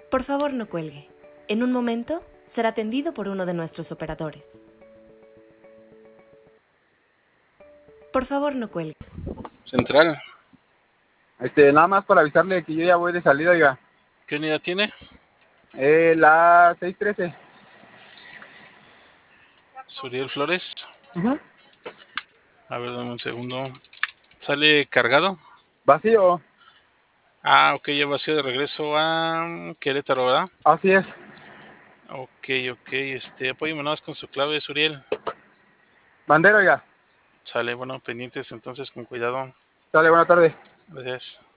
Por favor, no cuelgue. En un momento será atendido por uno de nuestros operadores. Por favor, no cuelgue. Central. Nada más para avisarle que yo ya voy de salida, oiga. ¿Qué unidad tiene? La 613. Suriel Flores. Uh-huh. A ver, dame un segundo. ¿Sale cargado? Vacío. Ah, ok, ya vacío de regreso a Querétaro, ¿verdad? Así es. Ok, apóyeme nada más con su clave, Suriel. Bandera, oiga. Sale, bueno, pendientes entonces con cuidado. Sale, buena tarde. Gracias.